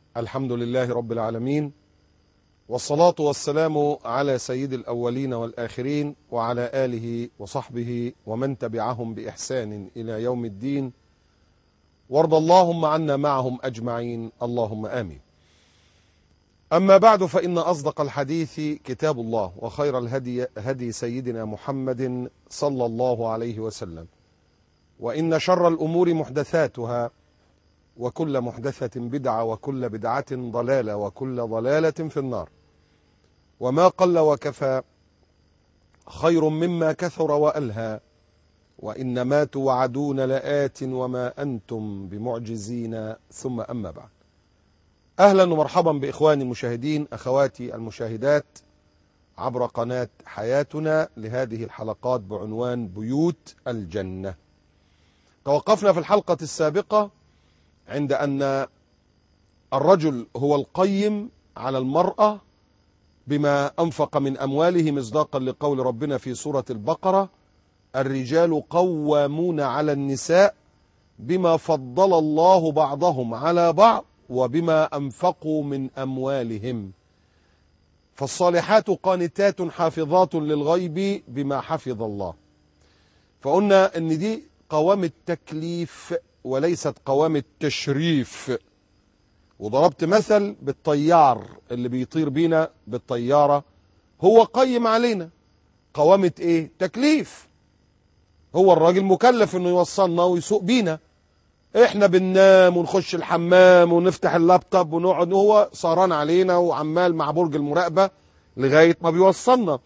الحمد لله رب العالمين، والصلاة والسلام على سيد الأولين والآخرين وعلى آله وصحبه ومن تبعهم بإحسان إلى يوم الدين، وارض اللهم عنا معهم أجمعين، اللهم آمين. أما بعد، فإن أصدق الحديث كتاب الله، وخير الهدي هدي سيدنا محمد صلى الله عليه وسلم، وإن شر الأمور محدثاتها، وكل محدثة بدعة، وكل بدعة ضلالة، وكل ضلالة في النار. وما قل وكفى خير مما كثر وألهى، وإنما توعدون لآت وما أنتم بمعجزين. ثم أما بعد، أهلا ومرحبا بإخواني المشاهدين، أخواتي المشاهدات عبر قناة حياتنا لهذه الحلقات بعنوان بيوت الجنة. توقفنا في الحلقة السابقة عند أن الرجل هو القيم على المرأة بما أنفق من أمواله، مصداقا لقول ربنا في سورة البقرة: الرجال قوامون على النساء بما فضل الله بعضهم على بعض وبما أنفقوا من أموالهم، فالصالحات قانتات حافظات للغيب بما حفظ الله. فقلنا أن دي قوام التكليف وليست قوام التشريف، وضربت مثل بالطيار اللي بيطير بينا بالطيارة، هو قيم علينا قوامة ايه؟ تكليف. هو الراجل مكلف انه يوصلنا ويسوق بينا، احنا بننام ونخش الحمام ونفتح اللابتوب ونقعد، وهو سهران علينا وعمال مع برج المراقبة لغاية ما بيوصلنا.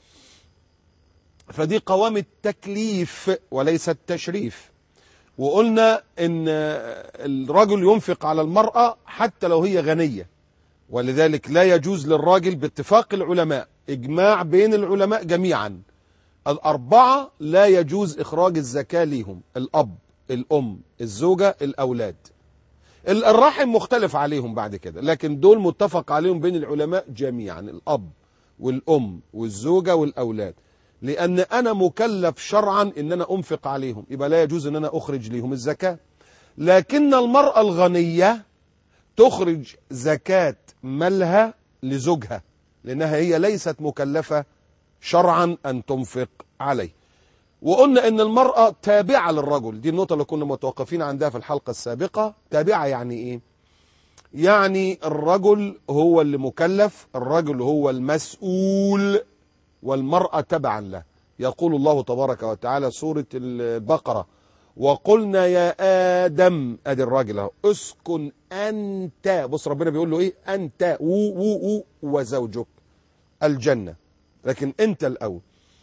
فدي قوام التكليف وليس التشريف. وقلنا ان الرجل ينفق على المرأة حتى لو هي غنية، ولذلك لا يجوز للراجل باتفاق العلماء، اجماع بين العلماء جميعا الأربعة، لا يجوز إخراج الزكاة ليهم: الأب، الأم، الزوجة، الأولاد. الرحم مختلف عليهم بعد كده، لكن دول متفق عليهم بين العلماء جميعا: الأب والأم والزوجة والأولاد، لأن أنا مكلف شرعا إن أنا أنفق عليهم، يبقى لا يجوز إن أنا أخرج ليهم الزكاة. لكن المرأة الغنية تخرج زكاة مالها لزوجها، لأنها هي ليست مكلفة شرعا أن تنفق عليه. وقلنا إن المرأة تابعة للرجل، دي النقطة اللي كنا متوقفين عندها في الحلقة السابقة. تابعة يعني إيه؟ يعني الرجل هو اللي مكلف، الرجل هو المسؤول، والمرأة تبعا له. يقول الله تبارك وتعالى سورة البقرة: وقلنا يا آدم، أدي الراجل اهو، اسكن أنت، بص ربنا بيقول له إيه؟ أنت وزوجك الجنة، لكن أنت الأول.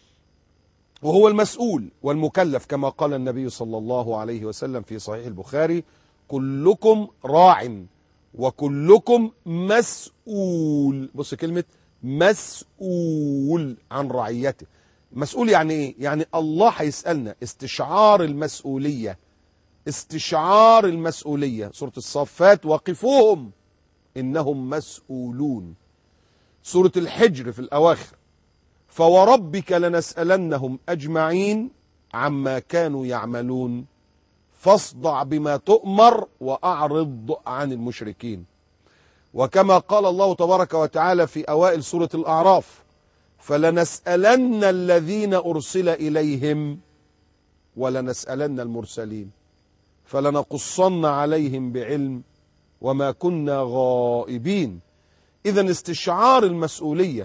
وهو المسؤول والمكلف، كما قال النبي صلى الله عليه وسلم في صحيح البخاري: كلكم راع وكلكم مسؤول. بص كلمة مسؤول عن رعيته. مسؤول يعني ايه؟ يعني الله هيسألنا، استشعار المسؤولية، استشعار المسؤولية. سورة الصفات: وقفوهم إنهم مسؤولون. سورة الحجر في الأواخر: فوربك لنسألنهم أجمعين عما كانوا يعملون فاصدع بما تؤمر وأعرض عن المشركين. وكما قال الله تبارك وتعالى في أوائل سورة الأعراف: فلنسألن الذين أرسل إليهم ولنسألن المرسلين فلنقصن عليهم بعلم وما كنا غائبين. إذن استشعار المسؤولية،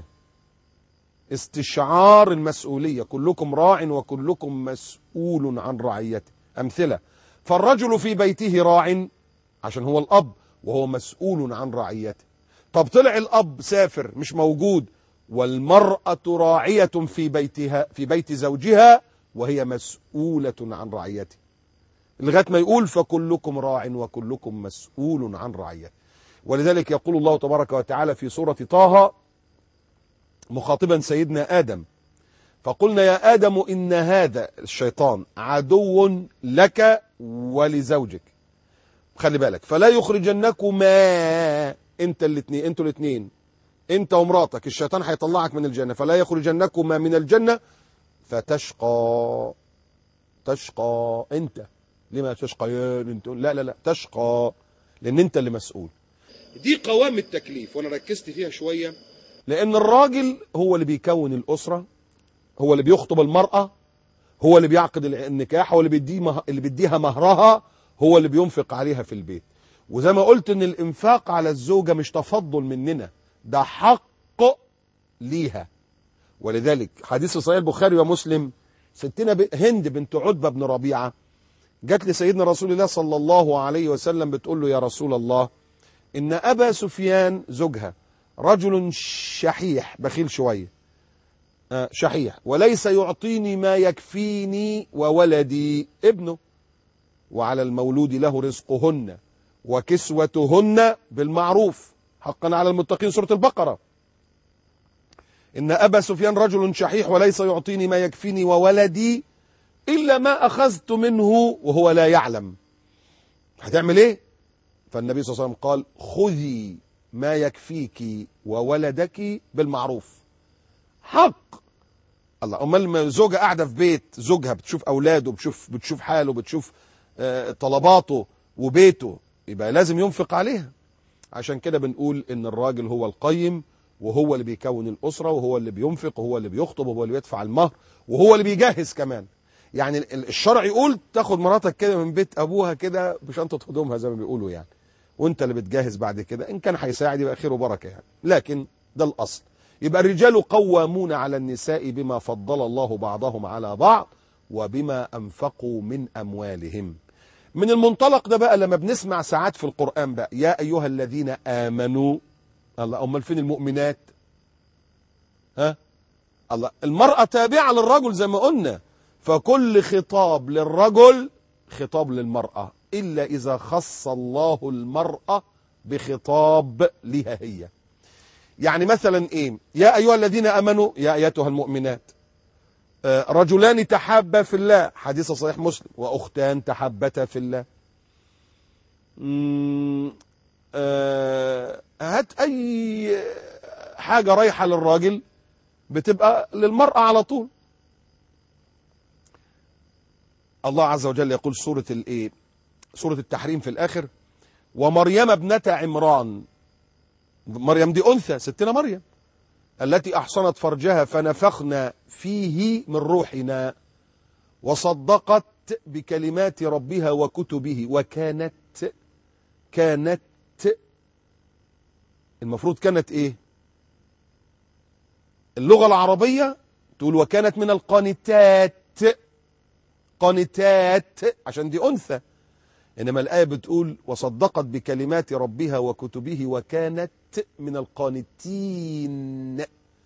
استشعار المسؤولية. كلكم راع وكلكم مسؤول عن رعيته. أمثلة: فالرجل في بيته راع عشان هو الأب وهو مسؤول عن رعيته. طب طلع الأب سافر مش موجود، والمرأة راعية في بيتها، في بيت زوجها، وهي مسؤولة عن رعيته، لغاية ما يقول: فكلكم راع وكلكم مسؤول عن رعيته. ولذلك يقول الله تبارك وتعالى في سورة طه مخاطبا سيدنا آدم: فقلنا يا آدم إن هذا الشيطان عدو لك ولزوجك. خلي بالك: فلا يخرجنكما، انتوا الاثنين، انت ومراتك، الشيطان هيطلعك من الجنة، فلا يخرجنكما من الجنة فتشقى. تشقى انت. لما تشقى؟ لا تشقى، لان انت اللي مسؤول. دي قوام التكليف، وانا ركزت فيها شوية، لان الراجل هو اللي بيكون الاسرة، هو اللي بيخطب المرأة، هو اللي بيعقد النكاح، هو اللي بيديها مهرها، هو اللي بينفق عليها في البيت. وزي ما قلت ان الانفاق على الزوجة مش تفضل مننا، ده حق ليها. ولذلك حديث في صحيح البخاري ومسلم، ستنا هند بنت عتبة بن ربيعة جت لسيدنا رسول الله صلى الله عليه وسلم بتقول له: يا رسول الله، إن أبا سفيان زوجها رجل شحيح، بخيل شوية، شحيح، وليس يعطيني ما يكفيني وولدي ابنه، وعلى المولود له رزقهن وكسوتهن بالمعروف حقا على المتقين، سورة البقرة. إن أبا سفيان رجل شحيح وليس يعطيني ما يكفيني وولدي إلا ما أخذت منه وهو لا يعلم. هتعمل إيه؟ فالنبي صلى الله عليه وسلم قال: خذي ما يكفيك وولدك بالمعروف. حق الله. أمال زوجة قاعدة في بيت زوجها، بتشوف أولاده، بتشوف حاله، بتشوف طلباته وبيته، يبقى لازم ينفق عليها. عشان كده بنقول إن الراجل هو القيم، وهو اللي بيكون الأسرة، وهو اللي بينفق، وهو اللي بيخطب، وهو اللي بيدفع المهر، وهو اللي بيجهز كمان. يعني الشرع يقول تاخد مراتك كده من بيت أبوها كده بشنطة هدومها زي ما بيقولوا يعني، وانت اللي بتجهز بعد كده. إن كان هيساعد يبقى خير وبركة يعني، لكن ده الأصل. يبقى الرجال قوامون على النساء بما فضل الله بعضهم على بعض وبما أنفقوا من أموالهم. من المنطلق ده بقى لما بنسمع ساعات في القرآن بقى: يا أيها الذين آمنوا، الله، أمال فين المؤمنات؟ الله، المرأة تابعة للرجل زي ما قلنا، فكل خطاب للرجل خطاب للمرأة، إلا إذا خص الله المرأة بخطاب لها هي. يعني مثلا إيه؟ يا أيها الذين آمنوا، يا أيتها المؤمنات، رجلان تحابا في الله، حديث صحيح مسلم، وأختان تحبتا في الله. هات أي حاجة رايحة للراجل بتبقى للمرأة على طول. الله عز وجل يقول سورة التحريم في الآخر: ومريم ابنة عمران. مريم دي أنثى، ستنا مريم، التي أحصنت فرجها فنفخنا فيه من روحنا وصدقت بكلمات ربها وكتبه وكانت المفروض كانت إيه؟ اللغة العربية تقول وكانت من القانتات، قانتات عشان دي أنثى، إنما الآية بتقول وصدقت بكلمات ربها وكتبه وكانت من القانتين.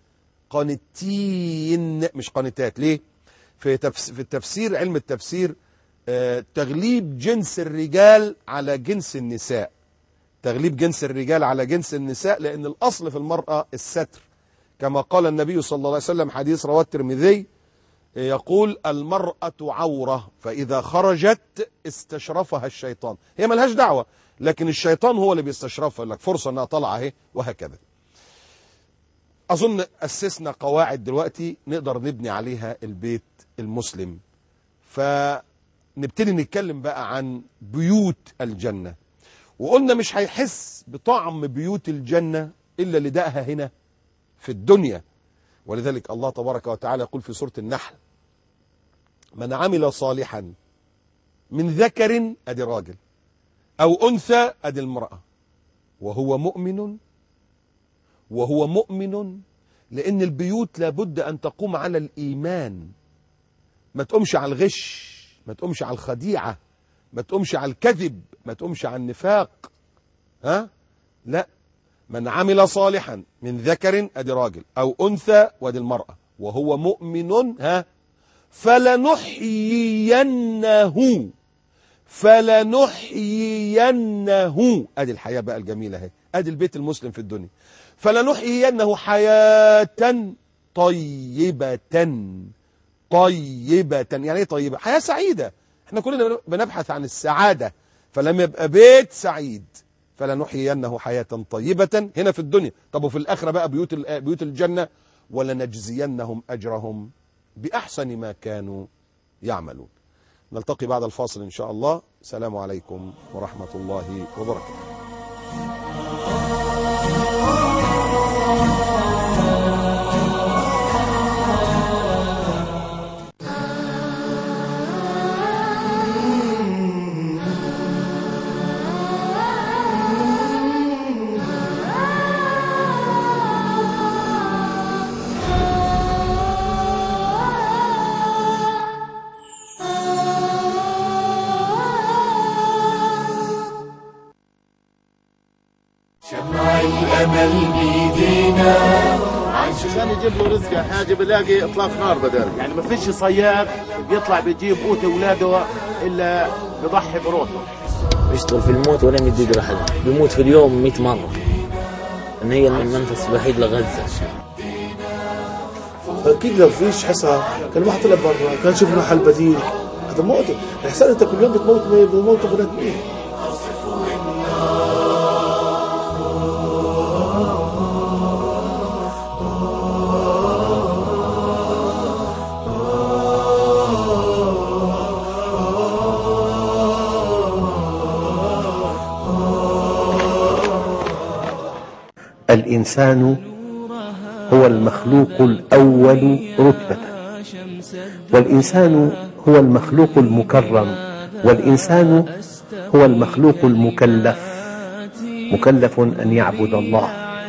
قانتين مش قانتات. ليه؟ في التفسير، علم التفسير، تغليب جنس الرجال على جنس النساء، تغليب جنس الرجال على جنس النساء، لأن الأصل في المرأة الستر، كما قال النبي صلى الله عليه وسلم، حديث رواه الترمذي، يقول: المرأة عورة فإذا خرجت استشرفها الشيطان. هي ملهاش دعوة، لكن الشيطان هو اللي بيستشرفها، لك فرصة انها طالعة اهي، وهكذا. أظن أسسنا قواعد دلوقتي نقدر نبني عليها البيت المسلم، فنبتدي نتكلم بقى عن بيوت الجنة. وقلنا مش هيحس بطعم بيوت الجنة إلا اللي دقها هنا في الدنيا. ولذلك الله تبارك وتعالى يقول في سورة النحل: من عمل صالحا من ذكر، أدي راجل، أو أنثى، أدي المرأة، وهو مؤمن، لأن البيوت لابد أن تقوم على الإيمان، ما تقومش على الغش، ما تقومش على الخديعة، ما تقومش على الكذب، ما تقومش على النفاق. لا، من عمل صالحا من ذكر، أدي راجل، أو أنثى، وأدي المرأة، وهو مؤمن، فلنحيينه، أدي الحياة بقى الجميلة اهي، أدي البيت المسلم في الدنيا، فلنحيينه حياة طيبة. يعني ايه طيبة؟ حياة سعيدة. احنا كلنا بنبحث عن السعادة، فلما يبقى بيت سعيد فلنحيينه حياة طيبة هنا في الدنيا. طب وفي الآخرة بقى بيوت الجنة: ولنجزينهم أجرهم بأحسن ما كانوا يعملون. نلتقي بعد الفاصل إن شاء الله. السلام عليكم ورحمة الله وبركاته. شمع الأمل بيدينا عشان يجيب له رزقه حاجة بلاقي إطلاق نار بدل. يعني ما فيش صياد بيطلع بيجيب قوت أولاده إلا بيضحي بروحه. يشتغل في الموت ولا يدي لحد، بيموت في اليوم 100 مرة. إن هي المنفس الوحيد لغزة. أكيد لو فيش حصار كان الواحد طلع برا، كان شوف له حل بديل. هذا موته، الإحسان أنت كل يوم بتموت بنات مين؟ الإنسان هو المخلوق الأول رتبة، والإنسان هو المخلوق المكرم، والإنسان هو المخلوق المكلف، مكلف أن يعبد الله.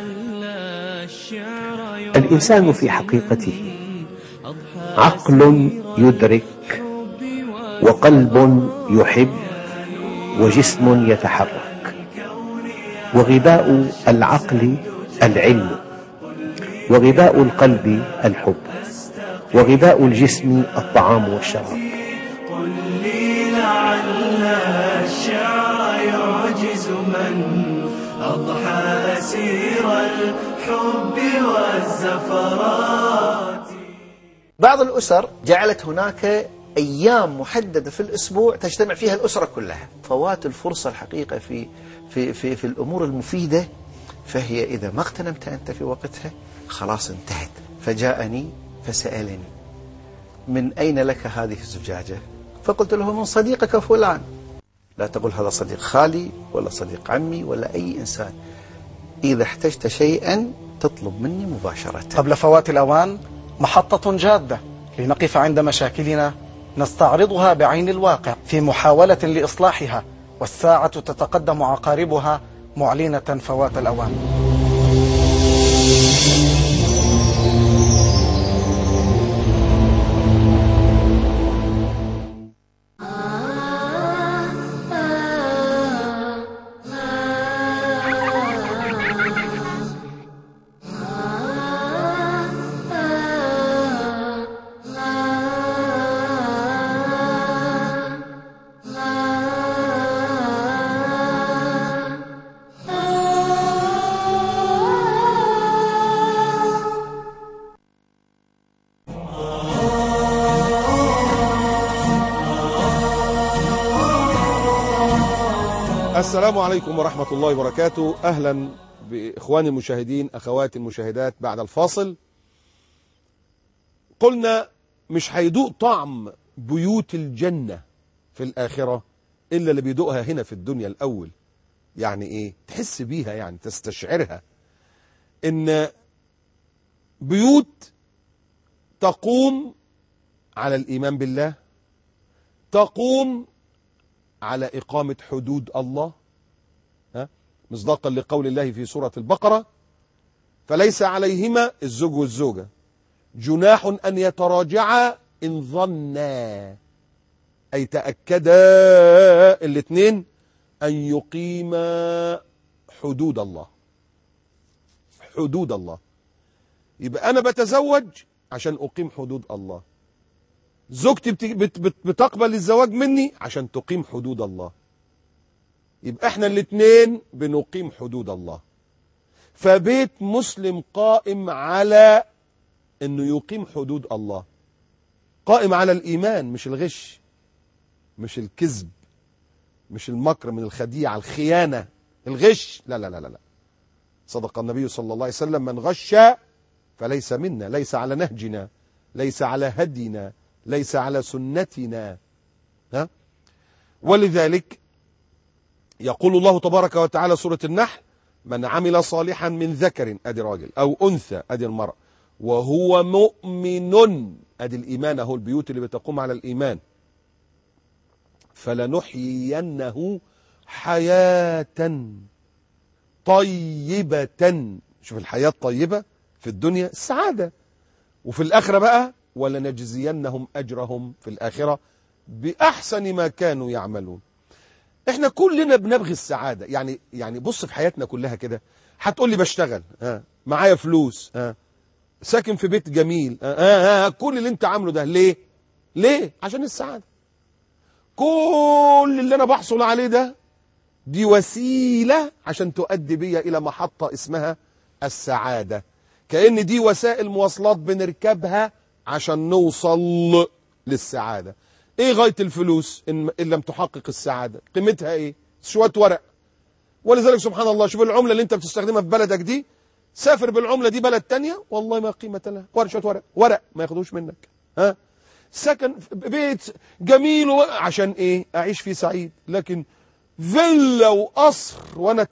الإنسان في حقيقته عقل يدرك، وقلب يحب، وجسم يتحرك. وغذاء العقل العلم، وغذاء القلب الحب، وغذاء الجسم الطعام والشراب. قل لي لعل الشعر يعجز من أضحى أسير الحب والزفرات. بعض الأسر جعلت هناك أيام محددة في الأسبوع تجتمع فيها الأسرة كلها. فوات الفرصة الحقيقة في الأمور المفيدة، فهي إذا ما اغتنمت أنت في وقتها خلاص انتهت. فجاءني فسألني من أين لك هذه الزجاجة؟ فقلت له من صديقك فلان. لا تقول هذا صديق خالي ولا صديق عمي ولا أي إنسان. إذا احتجت شيئا تطلب مني مباشرة. قبل فوات الأوان محطة جادة لنقف عند مشاكلنا نستعرضها بعين الواقع في محاولة لإصلاحها، والساعة تتقدم عقاربها معلنة فوات الأوان. السلام عليكم ورحمة الله وبركاته. أهلا بإخواني المشاهدين، أخواتي المشاهدات. بعد الفاصل قلنا مش هيدوق طعم بيوت الجنة في الآخرة إلا اللي بيدوقها هنا في الدنيا الأول. يعني إيه؟ تحس بيها، يعني تستشعرها. إن بيوت تقوم على الإيمان بالله، تقوم على إقامة حدود الله، مصداقا لقول الله في سورة البقرة: فليس عليهما الزوج والزوجة جناح أن يتراجعا إن ظنا، أي تأكدا الاثنين أن يقيما حدود الله. حدود الله، يبقى أنا بتزوج عشان أقيم حدود الله، زوجتي بتقبل الزواج مني عشان تقيم حدود الله. يبقى احنا الاثنين بنقيم حدود الله. فبيت مسلم قائم على انه يقيم حدود الله، قائم على الايمان، مش الغش، مش الكذب، مش المكر من الخديعة، الخيانة، الغش. لا لا لا لا، صدق النبي صلى الله عليه وسلم: من غش فليس منا، ليس على نهجنا، ليس على هدينا، ليس على سنتنا. ولذلك يقول الله تبارك وتعالى سورة النحل: من عمل صالحا من ذكر، ادي راجل، او انثى، ادي المرأة، وهو مؤمن، ادي الايمان اهو، البيوت اللي بتقوم على الايمان، فلنحيينه حياة طيبة. شوف الحياة الطيبة في الدنيا السعادة، وفي الآخرة بقى: ولنجزينهم أجرهم في الآخرة بأحسن ما كانوا يعملون. احنا كلنا بنبغي السعادة. يعني بص في حياتنا كلها كده، هتقول لي بشتغل، معايا فلوس، ساكن في بيت جميل، كل اللي انت عامله ده ليه؟ عشان السعادة. كل اللي انا بحصل عليه ده دي وسيلة عشان تؤدي بيا الى محطة اسمها السعادة. كأن دي وسائل مواصلات بنركبها عشان نوصل للسعادة. ايه غاية الفلوس ان لم تحقق السعادة؟ قيمتها ايه؟ شوية ورق. ولذلك سبحان الله، شوف العملة اللي انت بتستخدمها في بلدك دي، سافر بالعملة دي بلد تانية والله ما قيمة لها. شوية ورق ما ياخدوش منك. سكن بيت جميل عشان ايه؟ اعيش فيه سعيد. لكن فيلا وقصر وانا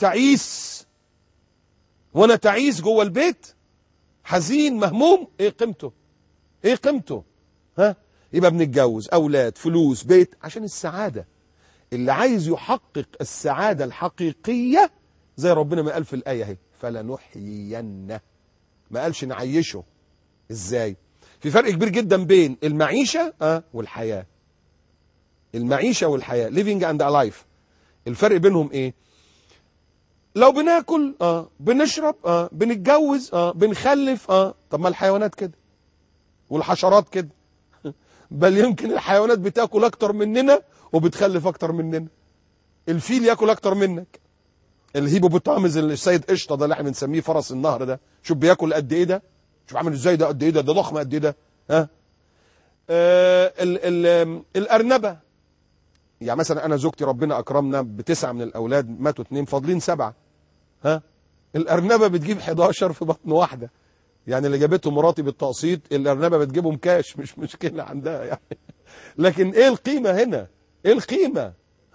تعيس جوه البيت حزين مهموم، ايه قيمته؟ يبقى بنتجوز، اولاد، فلوس، بيت عشان السعادة. اللي عايز يحقق السعادة الحقيقية زي ربنا ما قال في الآية اهي، فلنحيينه. ما قالش نعيشه. ازاي؟ في فرق كبير جدا بين المعيشة والحياة. المعيشة والحياة، living and alive. الفرق بينهم ايه؟ لو بناكل بنشرب بنتجوز بنخلف طب ما الحيوانات كده والحشرات كده. بل يمكن الحيوانات بتاكل اكتر مننا وبتخلف اكتر مننا. الفيل ياكل اكتر منك. الهيبوبوتامز السيد قشطه ده اللي احنا بنسميه فرس النهر ده، شوف بياكل قد ايه ده، شوف عامل ازاي ده، قد ايه ده ضخم قد ايه ده. الارنبه، يعني مثلا انا زوجتي ربنا اكرمنا ب9 من الاولاد، ماتوا 2 فاضلين 7. الارنبه بتجيب 11 في بطن واحده. يعني اللي جابته مراتي بالتقسيط الارنبه بتجيبهم كاش، مش مشكله عندها يعني. لكن ايه القيمه هنا؟ ايه القيمه؟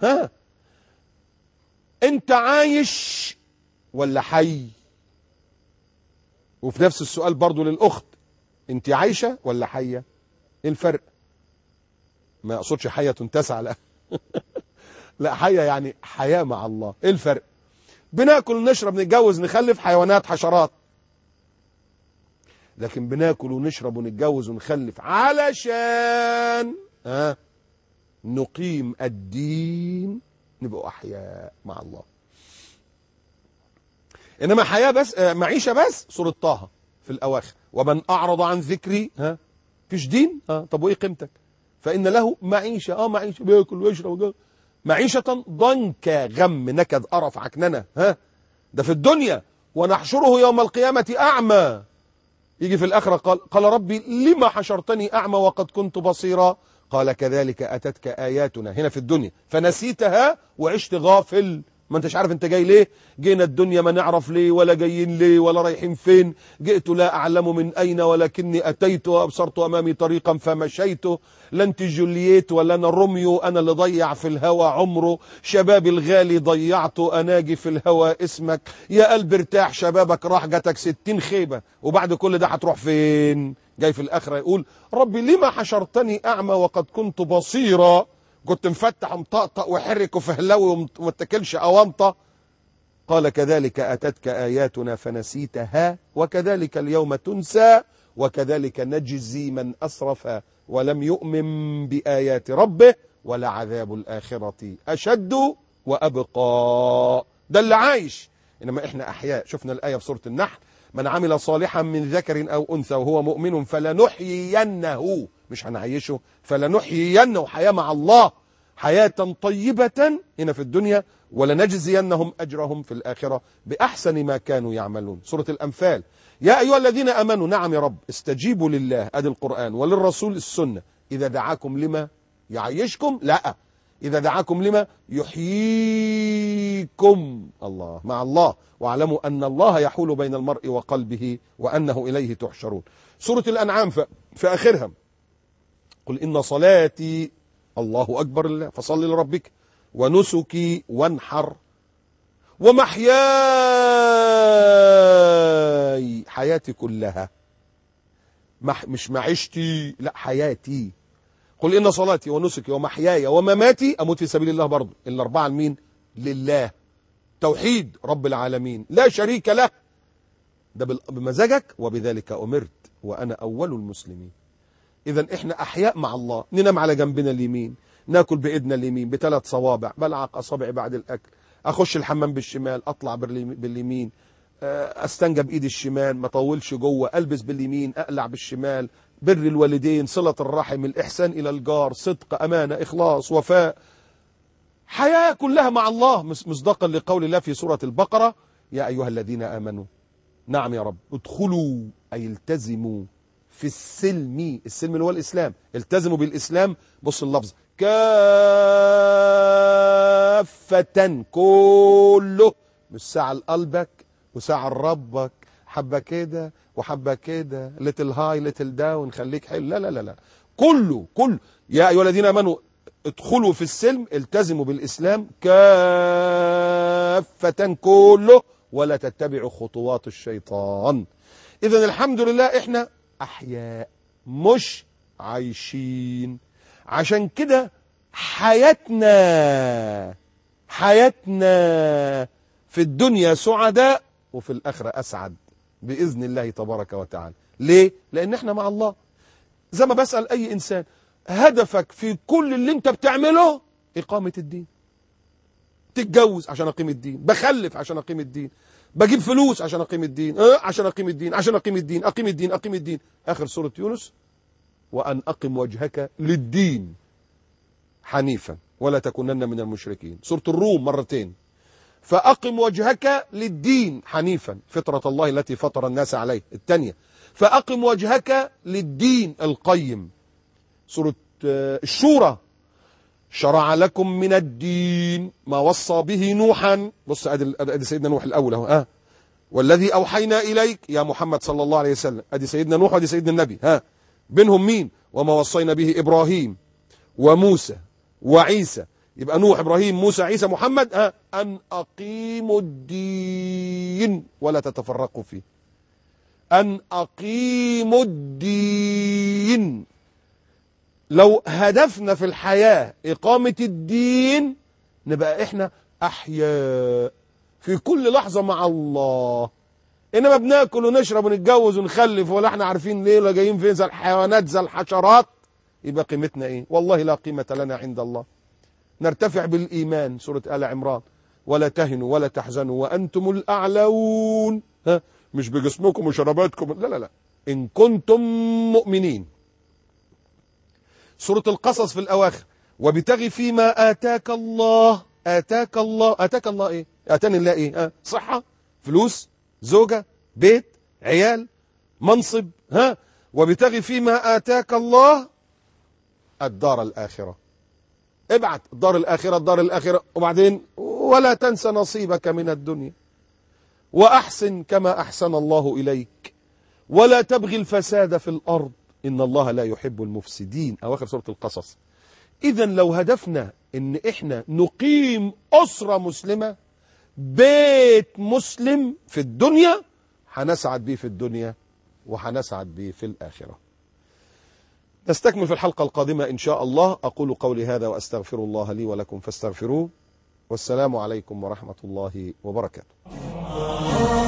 انت عايش ولا حي؟ وفي نفس السؤال برضو للاخت، انت عايشه ولا حيه؟ ايه الفرق؟ ما اقصدش حيه تسعى، لا. لا، حيه يعني حياه مع الله. ايه الفرق؟ بناكل نشرب نتجوز نخلف، حيوانات حشرات. لكن بناكل ونشرب ونتجوز ونخلف علشان نقيم الدين، نبقى احياء مع الله. انما حياه بس، معيشه بس، سوره طه في الاواخر، ومن اعرض عن ذكري فيش دين. طب وايه قيمتك؟ فان له معيشه، معيشه بياكل ويشرب معيشه ضنكا، غم، نكد، قرف، عكننه. ده في الدنيا. ونحشره يوم القيامه اعمى. يجي في الآخرة قال ربي لما حشرتني أعمى وقد كنت بصيرا؟ قال كذلك أتتك آياتنا، هنا في الدنيا فنسيتها وعشت غافل. ما انتش عارف انت جاي ليه. جينا الدنيا ما نعرف ليه ولا جايين ليه ولا رايحين فين. جئت لا أعلم من أين ولكني أتيت وأبصرت أمامي طريقا فمشيت. لا انت جولييت ولا أنا روميو، أنا اللي ضيع في الهوى عمره. شبابي الغالي ضيعته، أناجي في الهوى اسمك. يا قلب ارتاح، شبابك راح، جاتك 60 خيبة، وبعد كل ده هتروح فين؟ جاي في الآخرة يقول ربي لما حشرتني أعمى وقد كنت بصيرا. كنت مفتح ومطقطق وحرك وفهلوي وما اتكلش أوانطة. قال كذلك أتتك آياتنا فنسيتها وكذلك اليوم تنسى وكذلك نجزي من أسرف ولم يؤمن بآيات ربه ولعذاب الآخرة أشد وأبقى. ده اللي عايش. إنما إحنا أحياء. شفنا الآية في سورة النحل، من عمل صالحا من ذكر أو أنثى وهو مؤمن فلنحيينه، مش هنعيشه، فلنحيينه حياة مع الله، حياة طيبة هنا في الدنيا، ولنجزينهم أجرهم في الآخرة بأحسن ما كانوا يعملون. سورة الأنفال، يا أيها الذين أمنوا، نعم يا رب، استجيبوا لله، أدي القرآن، وللرسول السنة، إذا دعاكم لما يعيشكم، لا، إذا دعاكم لما يحييكم. الله مع الله، واعلموا أن الله يحول بين المرء وقلبه وأنه إليه تحشرون. سورة الأنعام في آخرها، قل إن صلاتي، الله أكبر الله، فصل لربك، ونسكي وانحر، ومحياي، حياتي كلها، مش معيشتي، لا حياتي. قل إن صلاتي ونسكي ومحياي ومماتي، أموت في سبيل الله برضه. الأربعة لمين؟ لله. توحيد رب العالمين لا شريك له، ده بمزاجك، وبذلك أمرت وأنا أول المسلمين. إذا إحنا أحياء مع الله، ننام على جنبنا اليمين، ناكل بإيدنا اليمين ب3 صوابع، بلعق أصابعي بعد الأكل، أخش الحمام بالشمال، أطلع باليمين، أستنجى بإيدي الشمال، ما طولش جوه، ألبس باليمين، أقلع بالشمال، بر الوالدين، صلة الرحم، الإحسان إلى الجار، صدق، أمانة، إخلاص، وفاء، حياة كلها مع الله، مصداقا لقول الله في سورة البقرة: يا أيها الذين آمنوا، نعم يا رب، ادخلوا أي التزموا في السلم، السلم اللي هو الإسلام، التزموا بالإسلام، بص اللفظ، كافة، كله، مش ساعة لقلبك وساعة لربك، حبة كده وحبة كده، ليتل هاي ليتل داون، خليك حلو، لا لا لا لا، كله. يا أيها الذين آمنوا ادخلوا في السلم، التزموا بالإسلام كافة، كله، ولا تتبعوا خطوات الشيطان. إذن الحمد لله احنا أحياء مش عايشين، عشان كده حياتنا في الدنيا سعداء وفي الآخرة أسعد بإذن الله تبارك وتعالى. ليه؟ لأن احنا مع الله. زي ما بسأل أي إنسان، هدفك في كل اللي انت بتعمله إقامة الدين. تتجوز عشان أقيم الدين، بخلف عشان أقيم الدين، بجيب فلوس عشان أقيم الدين، عشان أقيم الدين، عشان أقيم الدين، أقيم الدين، أقيم الدين. آخر سورة يونس: وأن أقم وجهك للدين حنيفا ولا تكونن من المشركين. سورة الروم مرتين: فأقم وجهك للدين حنيفا، فطرة الله التي فطر الناس عليه. الثانية: فأقم وجهك للدين القيم. سورة الشورى: شرع لكم من الدين ما وصى به نوحا. بص ادي سيدنا نوح الاول اهو، والذي اوحينا اليك يا محمد صلى الله عليه وسلم. ادي سيدنا نوح وادي سيدنا النبي، بينهم مين؟ وما وصينا به ابراهيم وموسى وعيسى. يبقى نوح، ابراهيم، موسى، عيسى، محمد، ان اقيموا الدين ولا تتفرقوا فيه. ان اقيموا الدين. لو هدفنا في الحياة إقامة الدين نبقى إحنا أحياء في كل لحظة مع الله. إنما بناكل ونشرب ونتجوز ونخلف ولا إحنا عارفين ليه ولا جايين فين، زي الحيوانات زي الحشرات، يبقى قيمتنا إيه؟ والله لا قيمة لنا عند الله. نرتفع بالإيمان، سورة آل عمران: ولا تهنوا ولا تحزنوا وأنتم الأعلون. مش بجسمكم وشرباتكم، لا لا لا، إن كنتم مؤمنين. سورة القصص في الأواخر: وابتغي فيما آتاك الله. آتاك الله، آتاك الله إيه؟ آتاني الله إيه؟ صحة، فلوس، زوجة، بيت، عيال، منصب، وابتغي فيما آتاك الله الدار الآخرة. ابعت الدار الآخرة، الدار الآخرة، وبعدين ولا تنسى نصيبك من الدنيا وأحسن كما أحسن الله إليك ولا تبغي الفساد في الأرض إن الله لا يحب المفسدين. أواخر سورة القصص. إذن لو هدفنا إن إحنا نقيم أسرة مسلمة، بيت مسلم في الدنيا، هنسعد به في الدنيا وهنسعد به في الآخرة. نستكمل في الحلقة القادمة إن شاء الله. أقول قولي هذا وأستغفر الله لي ولكم فاستغفروه، والسلام عليكم ورحمة الله وبركاته.